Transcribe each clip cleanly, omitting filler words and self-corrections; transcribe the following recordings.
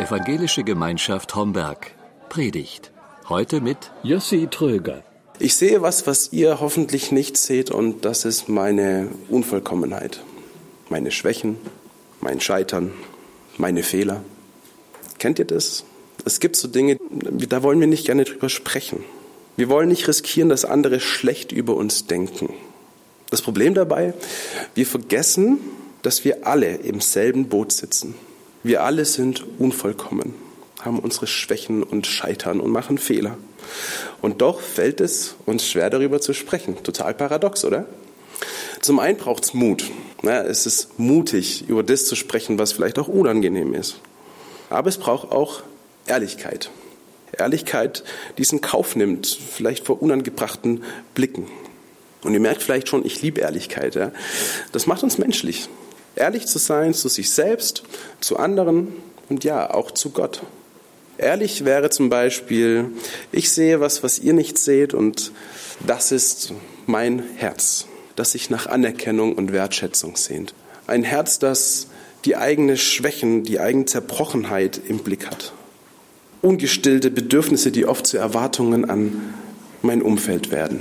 Evangelische Gemeinschaft Homberg. Predigt. Heute mit Jussi Tröger. Ich sehe was ihr hoffentlich nicht seht, und das ist meine Unvollkommenheit. Meine Schwächen, mein Scheitern, meine Fehler. Kennt ihr das? Es gibt so Dinge, da wollen wir nicht gerne drüber sprechen. Wir wollen nicht riskieren, dass andere schlecht über uns denken. Das Problem dabei, wir vergessen, dass wir alle im selben Boot sitzen. Wir alle sind unvollkommen, haben unsere Schwächen und Scheitern und machen Fehler. Und doch fällt es uns schwer, darüber zu sprechen. Total paradox, oder? Zum einen braucht es Mut. Es ist mutig, über das zu sprechen, was vielleicht auch unangenehm ist. Aber es braucht auch Ehrlichkeit. Ehrlichkeit, die es in Kauf nimmt, vielleicht vor unangebrachten Blicken. Und ihr merkt vielleicht schon, ich liebe Ehrlichkeit. Ja? Das macht uns menschlich. Ehrlich zu sein zu sich selbst, zu anderen und ja, auch zu Gott. Ehrlich wäre zum Beispiel, ich sehe was ihr nicht seht, und das ist mein Herz, das sich nach Anerkennung und Wertschätzung sehnt. Ein Herz, das die eigenen Schwächen, die eigene Zerbrochenheit im Blick hat. Ungestillte Bedürfnisse, die oft zu Erwartungen an mein Umfeld werden.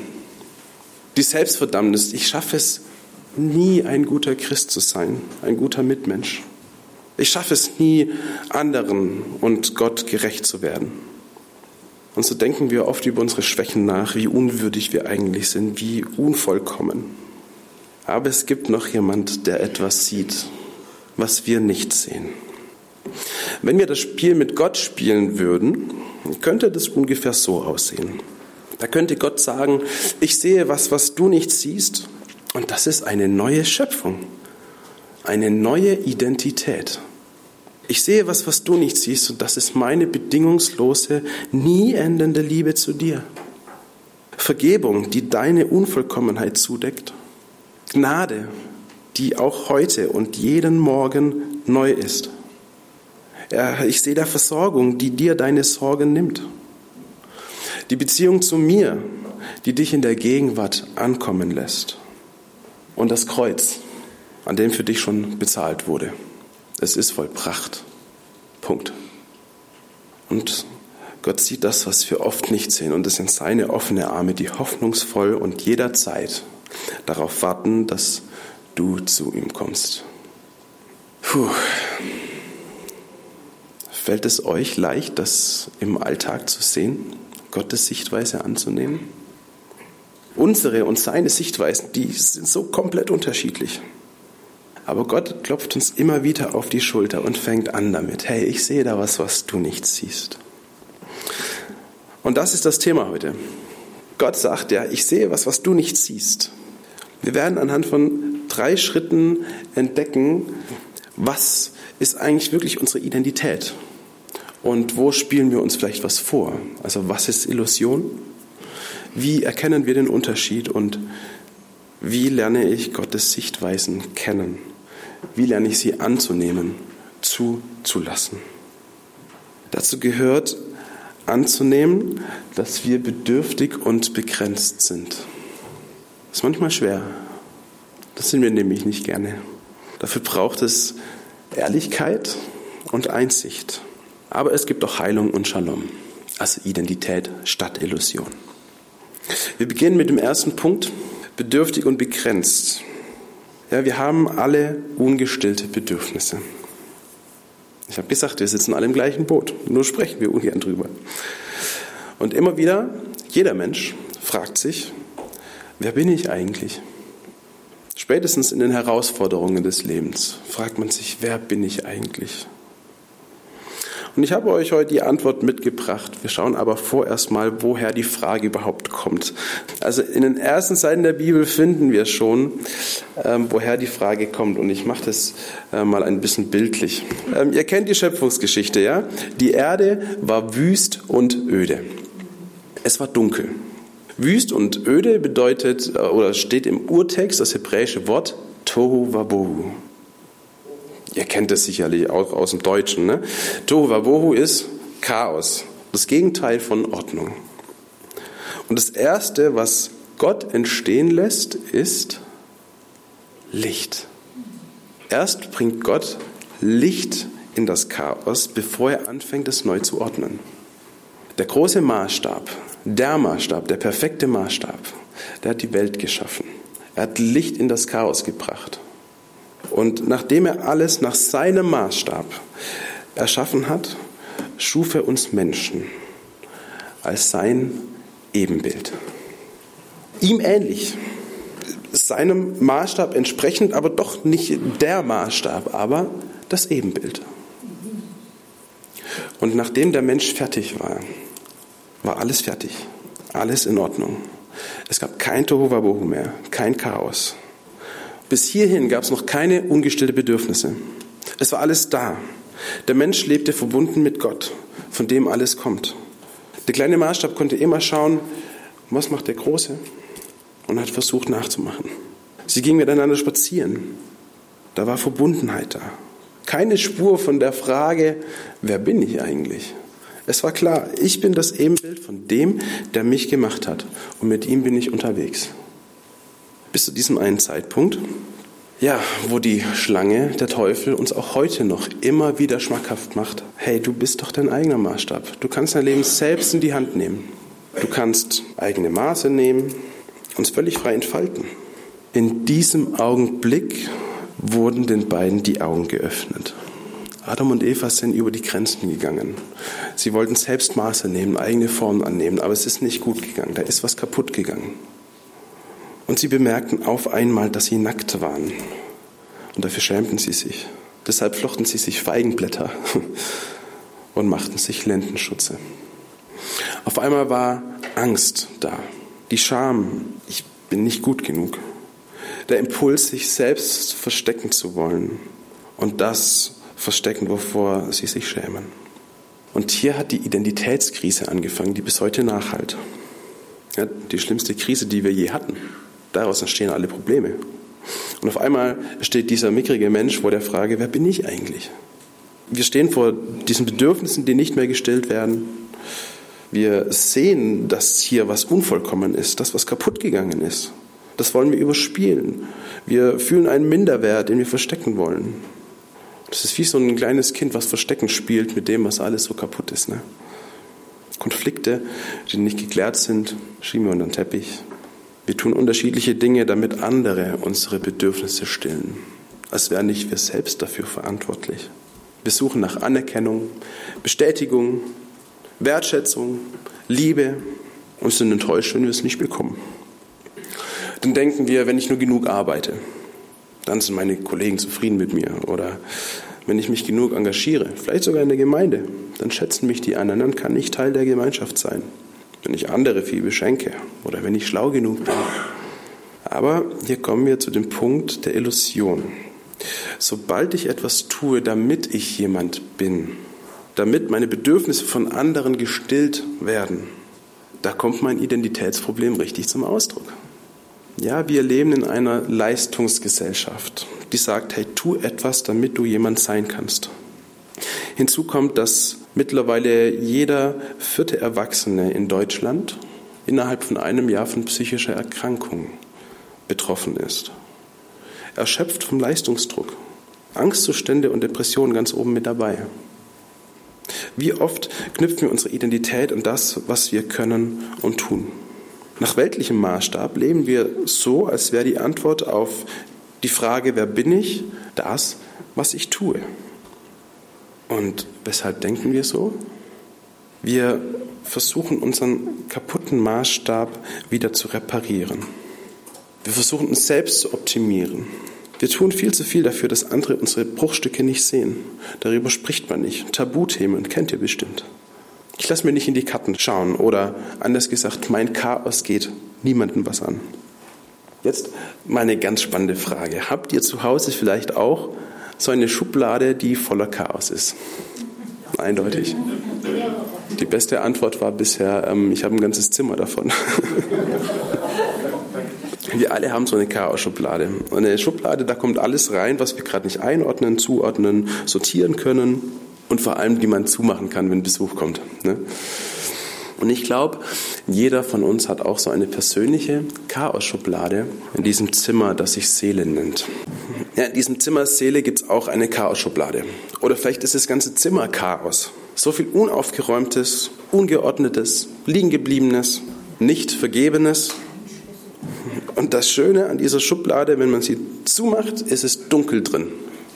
Die Selbstverdammnis, ich schaffe es nie, ein guter Christ zu sein, ein guter Mitmensch. Ich schaffe es nie, anderen und Gott gerecht zu werden. Und so denken wir oft über unsere Schwächen nach, wie unwürdig wir eigentlich sind, wie unvollkommen. Aber es gibt noch jemand, der etwas sieht, was wir nicht sehen. Wenn wir das Spiel mit Gott spielen würden, könnte das ungefähr so aussehen. Da könnte Gott sagen, ich sehe was du nicht siehst, und das ist eine neue Schöpfung, eine neue Identität. Ich sehe was du nicht siehst, und das ist meine bedingungslose, nie endende Liebe zu dir. Vergebung, die deine Unvollkommenheit zudeckt. Gnade, die auch heute und jeden Morgen neu ist. Ja, ich sehe da Versorgung, die dir deine Sorgen nimmt. Die Beziehung zu mir, die dich in der Gegenwart ankommen lässt. Und das Kreuz, an dem für dich schon bezahlt wurde. Es ist vollbracht. Punkt. Und Gott sieht das, was wir oft nicht sehen. Und es sind seine offenen Arme, die hoffnungsvoll und jederzeit darauf warten, dass du zu ihm kommst. Fällt es euch leicht, das im Alltag zu sehen, Gottes Sichtweise anzunehmen? Unsere und seine Sichtweisen, die sind so komplett unterschiedlich. Aber Gott klopft uns immer wieder auf die Schulter und fängt an damit. Hey, ich sehe da was du nicht siehst. Und das ist das Thema heute. Gott sagt ja, ich sehe was du nicht siehst. Wir werden anhand von 3 Schritten entdecken, was ist eigentlich wirklich unsere Identität? Und wo spielen wir uns vielleicht was vor? Also was ist Illusion? Wie erkennen wir den Unterschied, und wie lerne ich Gottes Sichtweisen kennen? Wie lerne ich sie anzunehmen, zuzulassen? Dazu gehört anzunehmen, dass wir bedürftig und begrenzt sind. Das ist manchmal schwer. Das sind wir nämlich nicht gerne. Dafür braucht es Ehrlichkeit und Einsicht. Aber es gibt auch Heilung und Shalom, also Identität statt Illusion. Wir beginnen mit dem ersten Punkt, bedürftig und begrenzt. Ja, wir haben alle ungestillte Bedürfnisse. Ich habe gesagt, wir sitzen alle im gleichen Boot, nur sprechen wir ungern drüber. Und immer wieder, jeder Mensch fragt sich, wer bin ich eigentlich? Spätestens in den Herausforderungen des Lebens fragt man sich, wer bin ich eigentlich? Und ich habe euch heute die Antwort mitgebracht. Wir schauen aber vorerst mal, woher die Frage überhaupt kommt. Also in den ersten Seiten der Bibel finden wir schon, woher die Frage kommt. Und ich mache das mal ein bisschen bildlich. Ihr kennt die Schöpfungsgeschichte, ja? Die Erde war wüst und öde. Es war dunkel. Wüst und öde bedeutet, oder steht im Urtext das hebräische Wort Tohu Wabohu. Ihr kennt es sicherlich auch aus dem Deutschen. Ne? Tohu Wabohu ist Chaos, das Gegenteil von Ordnung. Und das Erste, was Gott entstehen lässt, ist Licht. Erst bringt Gott Licht in das Chaos, bevor er anfängt, es neu zu ordnen. Der große Maßstab, der perfekte Maßstab, der hat die Welt geschaffen. Er hat Licht in das Chaos gebracht. Und nachdem er alles nach seinem Maßstab erschaffen hat, schuf er uns Menschen als sein Ebenbild. Ihm ähnlich, seinem Maßstab entsprechend, aber doch nicht der Maßstab, aber das Ebenbild. Und nachdem der Mensch fertig war, war alles fertig, alles in Ordnung. Es gab kein Tohuwabohu mehr, kein Chaos. Bis hierhin gab es noch keine ungestillte Bedürfnisse. Es war alles da. Der Mensch lebte verbunden mit Gott, von dem alles kommt. Der kleine Maßstab konnte immer schauen, was macht der Große? Und hat versucht nachzumachen. Sie gingen miteinander spazieren. Da war Verbundenheit da. Keine Spur von der Frage, wer bin ich eigentlich? Es war klar, ich bin das Ebenbild von dem, der mich gemacht hat. Und mit ihm bin ich unterwegs. Bis zu diesem einen Zeitpunkt, ja, wo die Schlange, der Teufel, uns auch heute noch immer wieder schmackhaft macht. Hey, du bist doch dein eigener Maßstab. Du kannst dein Leben selbst in die Hand nehmen. Du kannst eigene Maße nehmen, uns völlig frei entfalten. In diesem Augenblick wurden den beiden die Augen geöffnet. Adam und Eva sind über die Grenzen gegangen. Sie wollten selbst Maße nehmen, eigene Formen annehmen, aber es ist nicht gut gegangen. Da ist was kaputt gegangen. Und sie bemerkten auf einmal, dass sie nackt waren. Und dafür schämten sie sich. Deshalb flochten sie sich Feigenblätter und machten sich Lendenschutze. Auf einmal war Angst da. Die Scham, ich bin nicht gut genug. Der Impuls, sich selbst verstecken zu wollen. Und das verstecken, wovor sie sich schämen. Und hier hat die Identitätskrise angefangen, die bis heute nachhalt. Ja, die schlimmste Krise, die wir je hatten. Daraus entstehen alle Probleme. Und auf einmal steht dieser mickrige Mensch vor der Frage, wer bin ich eigentlich? Wir stehen vor diesen Bedürfnissen, die nicht mehr gestillt werden. Wir sehen, dass hier was unvollkommen ist, dass was kaputt gegangen ist. Das wollen wir überspielen. Wir fühlen einen Minderwert, den wir verstecken wollen. Das ist wie so ein kleines Kind, was Verstecken spielt mit dem, was alles so kaputt ist. Ne? Konflikte, die nicht geklärt sind, schieben wir unter den Teppich. Wir tun unterschiedliche Dinge, damit andere unsere Bedürfnisse stillen. Als wären nicht wir selbst dafür verantwortlich. Wir suchen nach Anerkennung, Bestätigung, Wertschätzung, Liebe und sind enttäuscht, wenn wir es nicht bekommen. Dann denken wir, wenn ich nur genug arbeite, dann sind meine Kollegen zufrieden mit mir. Oder wenn ich mich genug engagiere, vielleicht sogar in der Gemeinde, dann schätzen mich die anderen, dann kann ich Teil der Gemeinschaft sein. Wenn ich andere viel beschenke oder wenn ich schlau genug bin. Aber hier kommen wir zu dem Punkt der Illusion. Sobald ich etwas tue, damit ich jemand bin, damit meine Bedürfnisse von anderen gestillt werden, da kommt mein Identitätsproblem richtig zum Ausdruck. Ja, wir leben in einer Leistungsgesellschaft, die sagt, hey, tu etwas, damit du jemand sein kannst. Hinzu kommt, dass mittlerweile jeder 4. Erwachsene in Deutschland innerhalb von einem Jahr von psychischer Erkrankung betroffen ist. Erschöpft vom Leistungsdruck. Angstzustände und Depressionen ganz oben mit dabei. Wie oft knüpfen wir unsere Identität an das, was wir können und tun? Nach weltlichem Maßstab leben wir so, als wäre die Antwort auf die Frage, wer bin ich, das, was ich tue. Und weshalb denken wir so? Wir versuchen, unseren kaputten Maßstab wieder zu reparieren. Wir versuchen, uns selbst zu optimieren. Wir tun viel zu viel dafür, dass andere unsere Bruchstücke nicht sehen. Darüber spricht man nicht. Tabuthemen kennt ihr bestimmt. Ich lasse mir nicht in die Karten schauen oder anders gesagt, mein Chaos geht niemandem was an. Jetzt mal eine ganz spannende Frage. Habt ihr zu Hause vielleicht auch so eine Schublade, die voller Chaos ist? Eindeutig. Die beste Antwort war bisher, ich habe ein ganzes Zimmer davon. Wir alle haben so eine Chaos-Schublade. Und eine Schublade, da kommt alles rein, was wir gerade nicht einordnen, zuordnen, sortieren können. Und vor allem, die man zumachen kann, wenn Besuch kommt. Ne? Und ich glaube, jeder von uns hat auch so eine persönliche Chaos-Schublade in diesem Zimmer, das sich Seele nennt. Ja, in diesem Zimmer Seele gibt es auch eine Chaos-Schublade. Oder vielleicht ist das ganze Zimmer Chaos. So viel Unaufgeräumtes, Ungeordnetes, Liegengebliebenes, nicht Vergebenes. Und das Schöne an dieser Schublade, wenn man sie zumacht, ist es dunkel drin.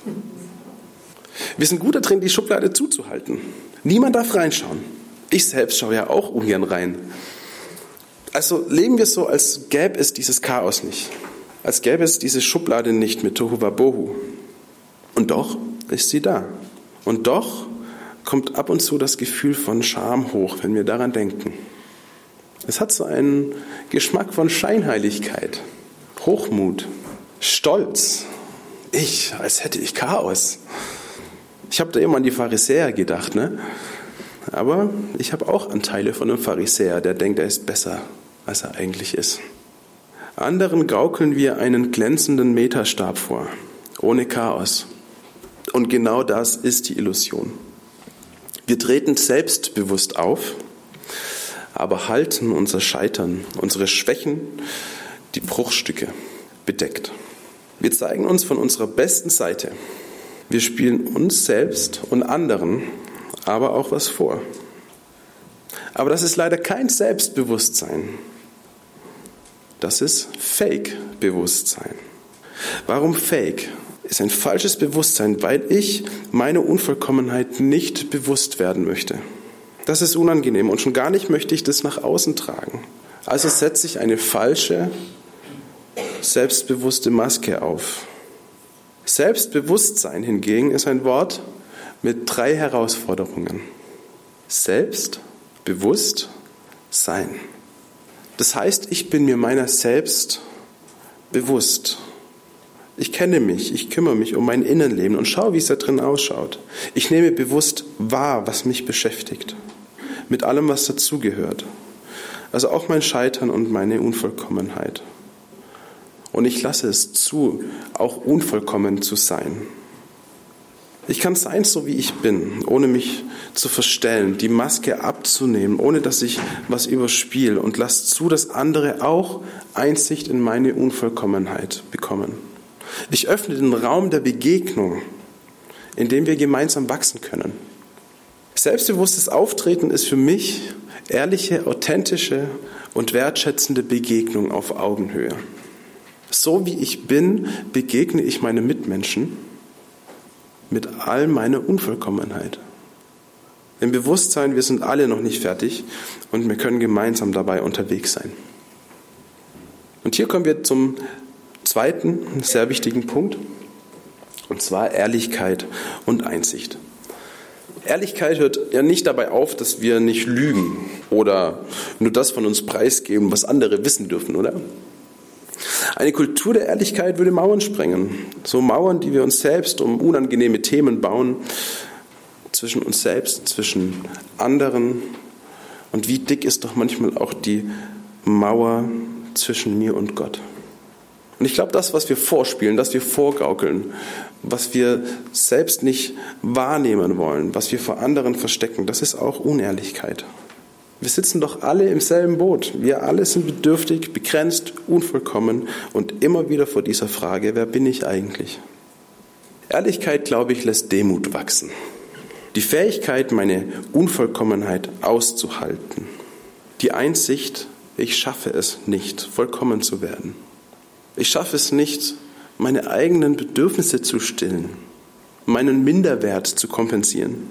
Wir sind gut darin, die Schublade zuzuhalten. Niemand darf reinschauen. Ich selbst schaue ja auch ungern rein. Also leben wir so, als gäbe es dieses Chaos nicht. Als gäbe es diese Schublade nicht mit Tohuwabohu. Und doch ist sie da. Und doch kommt ab und zu das Gefühl von Scham hoch, wenn wir daran denken. Es hat so einen Geschmack von Scheinheiligkeit, Hochmut, Stolz. Ich, als hätte ich Chaos. Ich habe da immer an die Pharisäer gedacht, ne? Aber ich habe auch Anteile von einem Pharisäer, der denkt, er ist besser, als er eigentlich ist. Anderen gaukeln wir einen glänzenden Meterstab vor, ohne Chaos. Und genau das ist die Illusion. Wir treten selbstbewusst auf, aber halten unser Scheitern, unsere Schwächen, die Bruchstücke bedeckt. Wir zeigen uns von unserer besten Seite. Wir spielen uns selbst und anderen aber auch was vor. Aber das ist leider kein Selbstbewusstsein. Das ist Fake-Bewusstsein. Warum Fake? Ist ein falsches Bewusstsein, weil ich meine Unvollkommenheit nicht bewusst werden möchte. Das ist unangenehm und schon gar nicht möchte ich das nach außen tragen. Also setze ich eine falsche, selbstbewusste Maske auf. Selbstbewusstsein hingegen ist ein Wort mit 3 Herausforderungen. Selbstbewusst sein. Das heißt, ich bin mir meiner selbst bewusst. Ich kenne mich, ich kümmere mich um mein Innenleben und schaue, wie es da drin ausschaut. Ich nehme bewusst wahr, was mich beschäftigt. Mit allem, was dazugehört. Also auch mein Scheitern und meine Unvollkommenheit. Und ich lasse es zu, auch unvollkommen zu sein. Ich kann sein, so wie ich bin, ohne mich zu verstellen, die Maske abzunehmen, ohne dass ich was überspiele und lasse zu, dass andere auch Einsicht in meine Unvollkommenheit bekommen. Ich öffne den Raum der Begegnung, in dem wir gemeinsam wachsen können. Selbstbewusstes Auftreten ist für mich ehrliche, authentische und wertschätzende Begegnung auf Augenhöhe. So wie ich bin, begegne ich meinen Mitmenschen mit all meiner Unvollkommenheit. Im Bewusstsein, wir sind alle noch nicht fertig und wir können gemeinsam dabei unterwegs sein. Und hier kommen wir zum zweiten, sehr wichtigen Punkt, und zwar Ehrlichkeit und Einsicht. Ehrlichkeit hört ja nicht dabei auf, dass wir nicht lügen oder nur das von uns preisgeben, was andere wissen dürfen, oder? Eine Kultur der Ehrlichkeit würde Mauern sprengen. So Mauern, die wir uns selbst um unangenehme Themen bauen, zwischen uns selbst, zwischen anderen. Und wie dick ist doch manchmal auch die Mauer zwischen mir und Gott. Und ich glaube, das, was wir vorspielen, das wir vorgaukeln, was wir selbst nicht wahrnehmen wollen, was wir vor anderen verstecken, das ist auch Unehrlichkeit. Wir sitzen doch alle im selben Boot. Wir alle sind bedürftig, begrenzt, unvollkommen und immer wieder vor dieser Frage, wer bin ich eigentlich? Ehrlichkeit, glaube ich, lässt Demut wachsen. Die Fähigkeit, meine Unvollkommenheit auszuhalten. Die Einsicht, ich schaffe es nicht, vollkommen zu werden. Ich schaffe es nicht, meine eigenen Bedürfnisse zu stillen, meinen Minderwert zu kompensieren.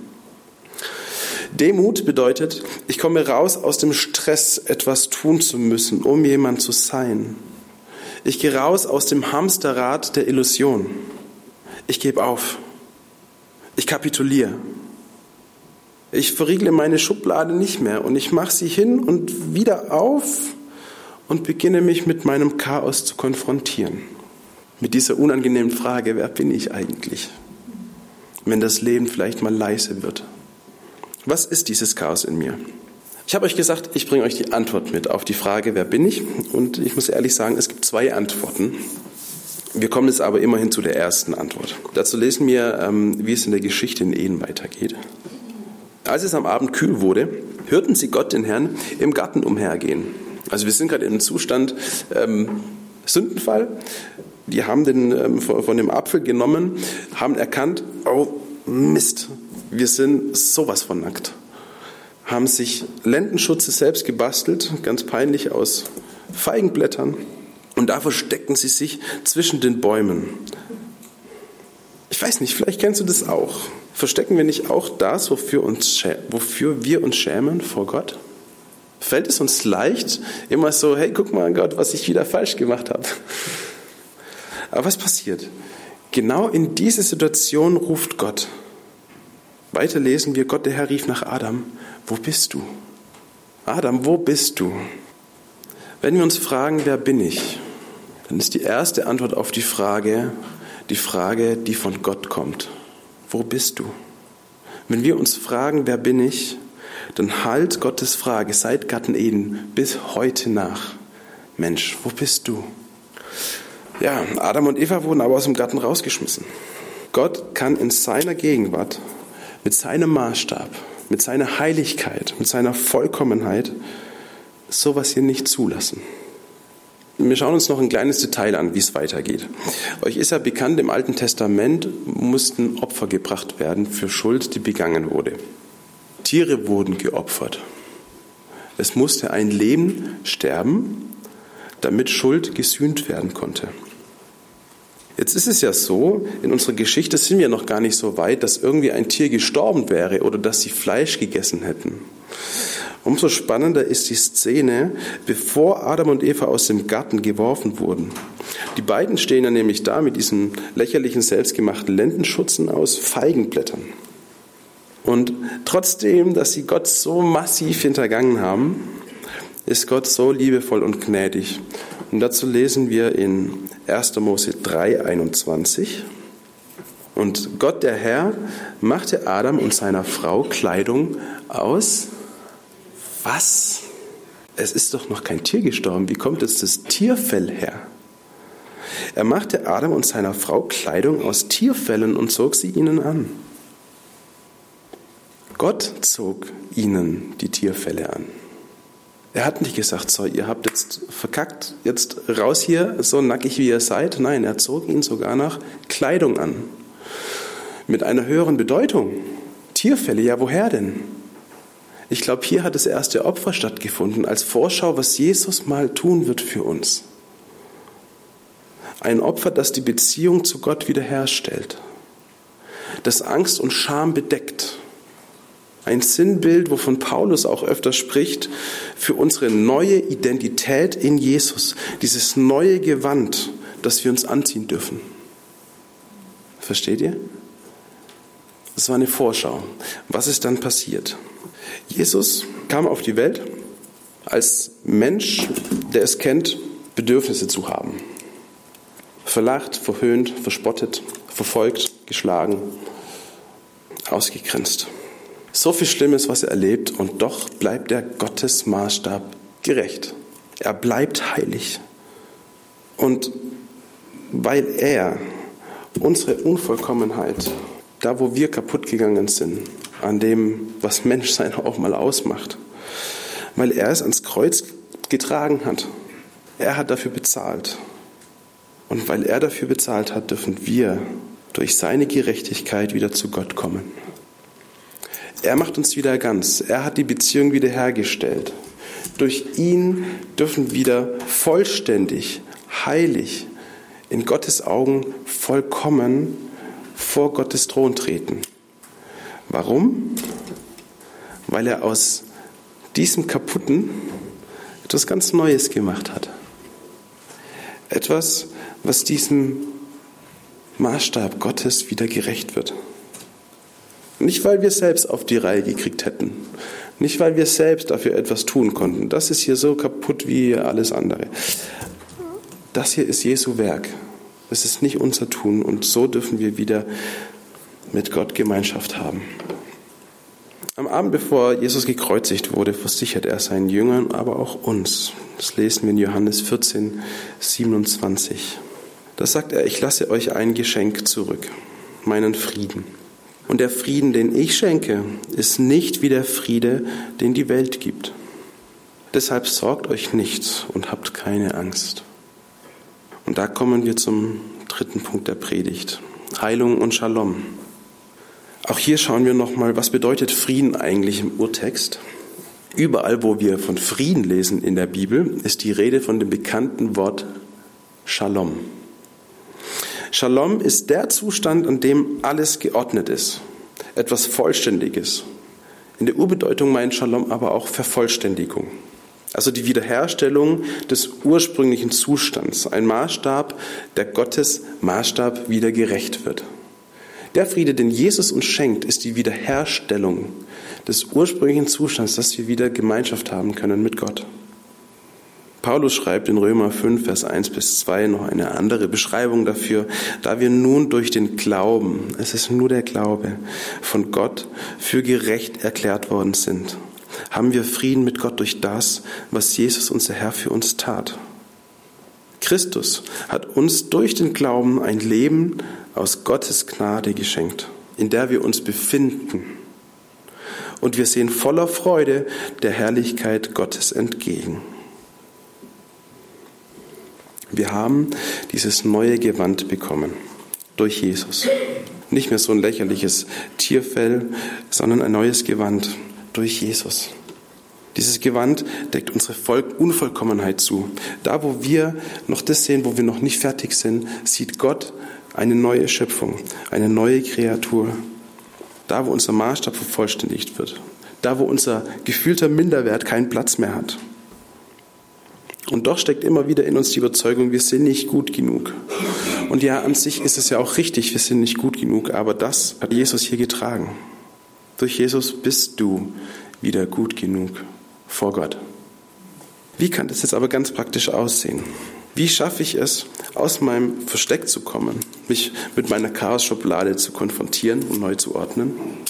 Demut bedeutet, ich komme raus aus dem Stress, etwas tun zu müssen, um jemand zu sein. Ich gehe raus aus dem Hamsterrad der Illusion. Ich gebe auf. Ich kapituliere. Ich verriegle meine Schublade nicht mehr und ich mache sie hin und wieder auf und beginne mich mit meinem Chaos zu konfrontieren. Mit dieser unangenehmen Frage, wer bin ich eigentlich? Wenn das Leben vielleicht mal leise wird. Was ist dieses Chaos in mir? Ich habe euch gesagt, ich bringe euch die Antwort mit auf die Frage, wer bin ich? Und ich muss ehrlich sagen, es gibt 2 Antworten. Wir kommen jetzt aber immerhin zu der ersten Antwort. Dazu lesen wir, wie es in der Geschichte in Ehen weitergeht. Als es am Abend kühl wurde, hörten sie Gott, den Herrn, im Garten umhergehen. Also wir sind gerade in einem Zustand Sündenfall. Die haben von dem Apfel genommen, haben erkannt, oh Mist, wir sind sowas von nackt. Haben sich Lendenschutze selbst gebastelt, ganz peinlich aus Feigenblättern. Und da verstecken sie sich zwischen den Bäumen. Ich weiß nicht, vielleicht kennst du das auch. Verstecken wir nicht auch das, wofür wir uns schämen vor Gott? Fällt es uns leicht, immer so, hey, guck mal Gott, was ich wieder falsch gemacht habe. Aber was passiert? Genau in diese Situation ruft Gott. Weiter lesen wir, Gott, der Herr, rief nach Adam, wo bist du? Adam, wo bist du? Wenn wir uns fragen, wer bin ich? Dann ist die erste Antwort auf die Frage, die von Gott kommt. Wo bist du? Wenn wir uns fragen, wer bin ich, dann halt Gottes Frage seit Garten Eden bis heute nach. Mensch, wo bist du? Ja, Adam und Eva wurden aber aus dem Garten rausgeschmissen. Gott kann in seiner Gegenwart, mit seinem Maßstab, mit seiner Heiligkeit, mit seiner Vollkommenheit sowas hier nicht zulassen. Wir schauen uns noch ein kleines Detail an, wie es weitergeht. Euch ist ja bekannt, im Alten Testament mussten Opfer gebracht werden für Schuld, die begangen wurde. Tiere wurden geopfert. Es musste ein Leben sterben, damit Schuld gesühnt werden konnte. Jetzt ist es ja so, in unserer Geschichte sind wir noch gar nicht so weit, dass irgendwie ein Tier gestorben wäre oder dass sie Fleisch gegessen hätten. Umso spannender ist die Szene, bevor Adam und Eva aus dem Garten geworfen wurden. Die beiden stehen ja nämlich da mit diesen lächerlichen, selbstgemachten Lendenschutzen aus Feigenblättern. Und trotzdem, dass sie Gott so massiv hintergangen haben, ist Gott so liebevoll und gnädig. Und dazu lesen wir in 1. Mose 3,21. Und Gott, der Herr, machte Adam und seiner Frau Kleidung aus. Was? Es ist doch noch kein Tier gestorben. Wie kommt jetzt das Tierfell her? Er machte Adam und seiner Frau Kleidung aus Tierfellen und zog sie ihnen an. Gott zog ihnen die Tierfelle an. Er hat nicht gesagt, so, ihr habt jetzt verkackt, jetzt raus hier, so nackig wie ihr seid. Nein, er zog ihnen sogar nach Kleidung an. Mit einer höheren Bedeutung. Tierfelle, ja woher denn? Ich glaube, hier hat das erste Opfer stattgefunden, als Vorschau, was Jesus mal tun wird für uns. Ein Opfer, das die Beziehung zu Gott wiederherstellt, das Angst und Scham bedeckt. Ein Sinnbild, wovon Paulus auch öfter spricht, für unsere neue Identität in Jesus. Dieses neue Gewand, das wir uns anziehen dürfen. Versteht ihr? Das war eine Vorschau. Was ist dann passiert? Jesus kam auf die Welt als Mensch, der es kennt, Bedürfnisse zu haben. Verlacht, verhöhnt, verspottet, verfolgt, geschlagen, ausgegrenzt. So viel Schlimmes, was er erlebt, und doch bleibt er Gottes Maßstab gerecht. Er bleibt heilig. Und weil er unsere Unvollkommenheit, da wo wir kaputt gegangen sind, an dem, was Menschsein auch mal ausmacht, weil er es ans Kreuz getragen hat, er hat dafür bezahlt. Und weil er dafür bezahlt hat, dürfen wir durch seine Gerechtigkeit wieder zu Gott kommen. Er macht uns wieder ganz. Er hat die Beziehung wiederhergestellt. Durch ihn dürfen wir wieder vollständig, heilig, in Gottes Augen vollkommen vor Gottes Thron treten. Warum? Weil er aus diesem Kaputten etwas ganz Neues gemacht hat. Etwas, was diesem Maßstab Gottes wieder gerecht wird. Nicht, weil wir selbst auf die Reihe gekriegt hätten. Nicht, weil wir selbst dafür etwas tun konnten. Das ist hier so kaputt wie alles andere. Das hier ist Jesu Werk. Das ist nicht unser Tun. Und so dürfen wir wieder mit Gott Gemeinschaft haben. Am Abend, bevor Jesus gekreuzigt wurde, versichert er seinen Jüngern, aber auch uns. Das lesen wir in Johannes 14, 27. Da sagt er, ich lasse euch ein Geschenk zurück, meinen Frieden. Und der Frieden, den ich schenke, ist nicht wie der Friede, den die Welt gibt. Deshalb sorgt euch nicht und habt keine Angst. Und da kommen wir zum dritten Punkt der Predigt. Heilung und Shalom. Auch hier schauen wir nochmal, was bedeutet Frieden eigentlich im Urtext? Überall, wo wir von Frieden lesen in der Bibel, ist die Rede von dem bekannten Wort Shalom. Shalom ist der Zustand, an dem alles geordnet ist, etwas Vollständiges. In der Urbedeutung meint Shalom aber auch Vervollständigung. Also die Wiederherstellung des ursprünglichen Zustands, ein Maßstab, der Gottes Maßstab wieder gerecht wird. Der Friede, den Jesus uns schenkt, ist die Wiederherstellung des ursprünglichen Zustands, dass wir wieder Gemeinschaft haben können mit Gott. Paulus schreibt in Römer 5, Vers 1-2 noch eine andere Beschreibung dafür, da wir nun durch den Glauben, es ist nur der Glaube, von Gott für gerecht erklärt worden sind, haben wir Frieden mit Gott durch das, was Jesus, unser Herr, für uns tat. Christus hat uns durch den Glauben ein Leben aus Gottes Gnade geschenkt, in der wir uns befinden. Und wir sehen voller Freude der Herrlichkeit Gottes entgegen. Wir haben dieses neue Gewand bekommen durch Jesus. Nicht mehr so ein lächerliches Tierfell, sondern ein neues Gewand durch Jesus. Dieses Gewand deckt unsere Unvollkommenheit zu. Da, wo wir noch das sehen, wo wir noch nicht fertig sind, sieht Gott eine neue Schöpfung, eine neue Kreatur. Da, wo unser Maßstab vervollständigt wird. Da, wo unser gefühlter Minderwert keinen Platz mehr hat. Und doch steckt immer wieder in uns die Überzeugung, wir sind nicht gut genug. Und ja, an sich ist es ja auch richtig, wir sind nicht gut genug, aber das hat Jesus hier getragen. Durch Jesus bist du wieder gut genug vor Gott. Wie kann das jetzt aber ganz praktisch aussehen? Wie schaffe ich es, aus meinem Versteck zu kommen, mich mit meiner Chaos-Schublade zu konfrontieren und neu zu ordnen?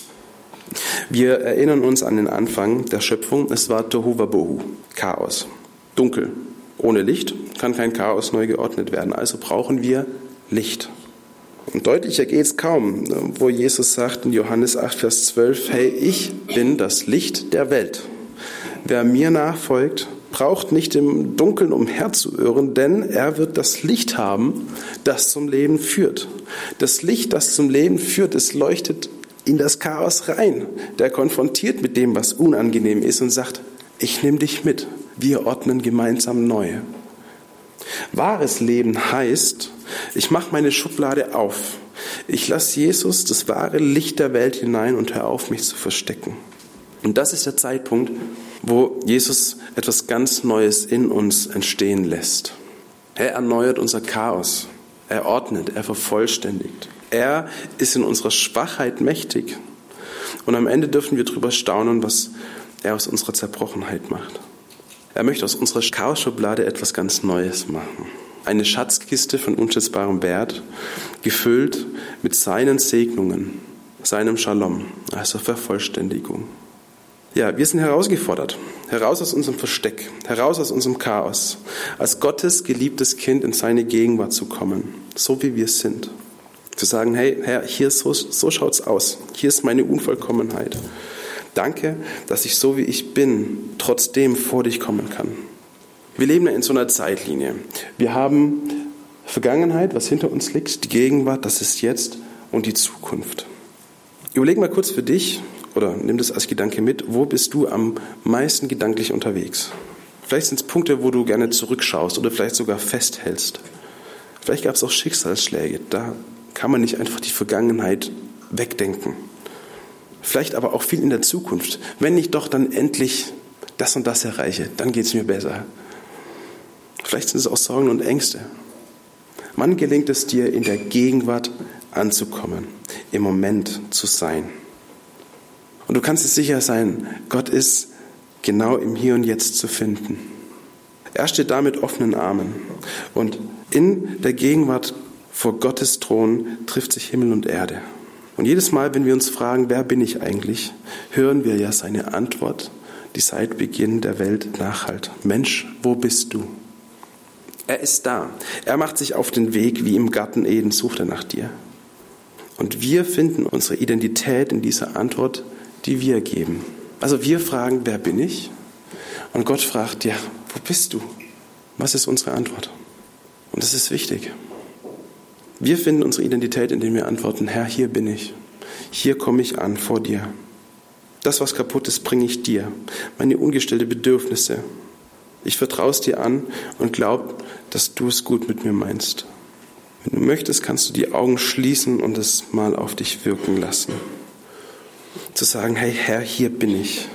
Wir erinnern uns an den Anfang der Schöpfung. Es war Tohu Wabohu, Chaos, dunkel. Ohne Licht kann kein Chaos neu geordnet werden. Also brauchen wir Licht. Und deutlicher geht es kaum, wo Jesus sagt in Johannes 8, Vers 12, hey, ich bin das Licht der Welt. Wer mir nachfolgt, braucht nicht im Dunkeln umherzuirren, denn er wird das Licht haben, das zum Leben führt. Das Licht, das zum Leben führt, es leuchtet in das Chaos rein. Der konfrontiert mit dem, was unangenehm ist und sagt, ich nehme dich mit. Wir ordnen gemeinsam neu. Wahres Leben heißt, ich mache meine Schublade auf. Ich lasse Jesus, das wahre Licht der Welt, hinein und höre auf, mich zu verstecken. Und das ist der Zeitpunkt, wo Jesus etwas ganz Neues in uns entstehen lässt. Er erneuert unser Chaos. Er ordnet, er vervollständigt. Er ist in unserer Schwachheit mächtig. Und am Ende dürfen wir darüber staunen, was er aus unserer Zerbrochenheit macht. Er möchte aus unserer Chaos-Schublade etwas ganz Neues machen. Eine Schatzkiste von unschätzbarem Wert, gefüllt mit seinen Segnungen, seinem Shalom, also Vervollständigung. Ja, wir sind herausgefordert, heraus aus unserem Versteck, heraus aus unserem Chaos, als Gottes geliebtes Kind in seine Gegenwart zu kommen, so wie wir sind. Zu sagen, hey, Herr, hier so schaut's aus, hier ist meine Unvollkommenheit. Danke, dass ich so wie ich bin, trotzdem vor dich kommen kann. Wir leben ja in so einer Zeitlinie. Wir haben Vergangenheit, was hinter uns liegt, die Gegenwart, das ist jetzt und die Zukunft. Überleg mal kurz für dich oder nimm das als Gedanke mit, wo bist du am meisten gedanklich unterwegs? Vielleicht sind es Punkte, wo du gerne zurückschaust oder vielleicht sogar festhältst. Vielleicht gab es auch Schicksalsschläge, da kann man nicht einfach die Vergangenheit wegdenken. Vielleicht aber auch viel in der Zukunft. Wenn ich doch dann endlich das und das erreiche, dann geht es mir besser. Vielleicht sind es auch Sorgen und Ängste. Wann gelingt es dir, in der Gegenwart anzukommen, im Moment zu sein? Und du kannst dir sicher sein, Gott ist genau im Hier und Jetzt zu finden. Er steht da mit offenen Armen. Und in der Gegenwart vor Gottes Thron trifft sich Himmel und Erde. Und jedes Mal, wenn wir uns fragen, wer bin ich eigentlich, hören wir ja seine Antwort, die seit Beginn der Welt nachhallt. Mensch, wo bist du? Er ist da. Er macht sich auf den Weg, wie im Garten Eden, sucht er nach dir. Und wir finden unsere Identität in dieser Antwort, die wir geben. Also wir fragen, wer bin ich? Und Gott fragt, ja, wo bist du? Was ist unsere Antwort? Und das ist wichtig. Wir finden unsere Identität, indem wir antworten, Herr, hier bin ich. Hier komme ich an vor dir. Das, was kaputt ist, bringe ich dir. Meine ungestillte Bedürfnisse. Ich vertraue es dir an und glaube, dass du es gut mit mir meinst. Wenn du möchtest, kannst du die Augen schließen und es mal auf dich wirken lassen. Zu sagen, hey Herr, hier bin ich.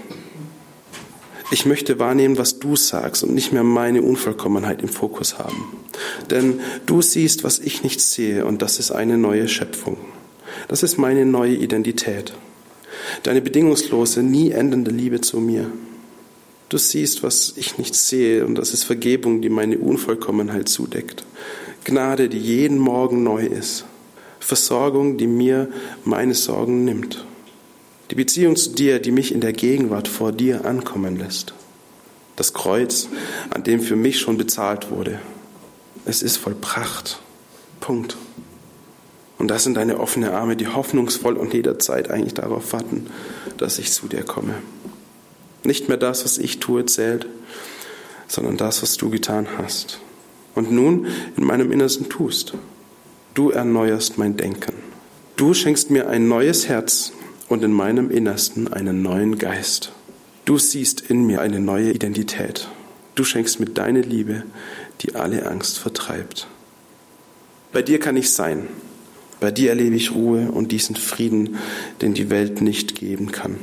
Ich möchte wahrnehmen, was du sagst und nicht mehr meine Unvollkommenheit im Fokus haben. Denn du siehst, was ich nicht sehe, und das ist eine neue Schöpfung. Das ist meine neue Identität. Deine bedingungslose, nie endende Liebe zu mir. Du siehst, was ich nicht sehe, und das ist Vergebung, die meine Unvollkommenheit zudeckt. Gnade, die jeden Morgen neu ist. Versorgung, die mir meine Sorgen nimmt. Die Beziehung zu dir, die mich in der Gegenwart vor dir ankommen lässt. Das Kreuz, an dem für mich schon bezahlt wurde. Es ist vollbracht. Punkt. Und das sind deine offenen Arme, die hoffnungsvoll und jederzeit eigentlich darauf warten, dass ich zu dir komme. Nicht mehr das, was ich tue, zählt, sondern das, was du getan hast. Und nun in meinem Innersten tust. Du erneuerst mein Denken. Du schenkst mir ein neues Herz und in meinem Innersten einen neuen Geist. Du siehst in mir eine neue Identität. Du schenkst mir deine Liebe, die alle Angst vertreibt. Bei dir kann ich sein. Bei dir erlebe ich Ruhe und diesen Frieden, den die Welt nicht geben kann.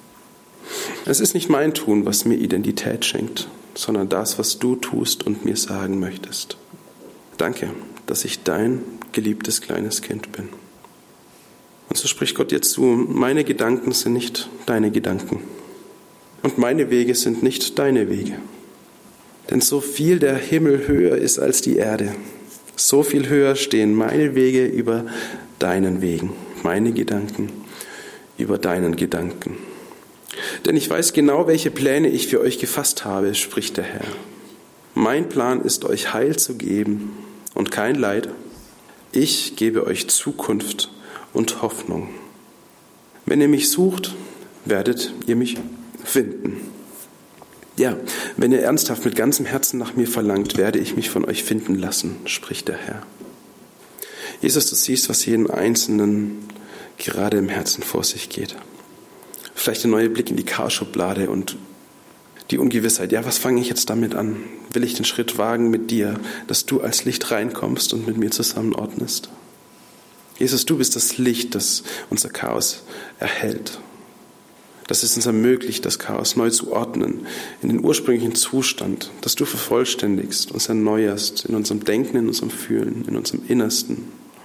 Es ist nicht mein Tun, was mir Identität schenkt, sondern das, was du tust und mir sagen möchtest. Danke, dass ich dein geliebtes kleines Kind bin. Und so spricht Gott dir zu, meine Gedanken sind nicht deine Gedanken. Und meine Wege sind nicht deine Wege. Denn so viel der Himmel höher ist als die Erde, so viel höher stehen meine Wege über deinen Wegen, meine Gedanken über deinen Gedanken. Denn ich weiß genau, welche Pläne ich für euch gefasst habe, spricht der Herr. Mein Plan ist, euch Heil zu geben und kein Leid. Ich gebe euch Zukunft und Hoffnung. Wenn ihr mich sucht, werdet ihr mich finden. Ja, wenn ihr ernsthaft mit ganzem Herzen nach mir verlangt, werde ich mich von euch finden lassen, spricht der Herr. Jesus, du siehst, was jeden Einzelnen gerade im Herzen vor sich geht. Vielleicht ein neuer Blick in die Chaos-Schublade und die Ungewissheit. Ja, was fange ich jetzt damit an? Will ich den Schritt wagen mit dir, dass du als Licht reinkommst und mit mir zusammen ordnest? Jesus, du bist das Licht, das unser Chaos erhält. Das es uns ermöglicht, das Chaos neu zu ordnen, in den ursprünglichen Zustand, dass du vervollständigst, uns erneuerst, in unserem Denken, in unserem Fühlen, in unserem Innersten.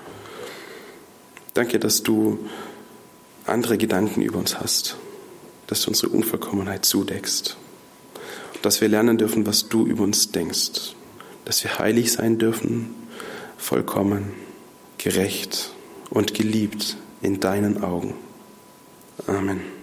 Danke, dass du andere Gedanken über uns hast, dass du unsere Unvollkommenheit zudeckst, dass wir lernen dürfen, was du über uns denkst, dass wir heilig sein dürfen, vollkommen, gerecht und geliebt in deinen Augen. Amen.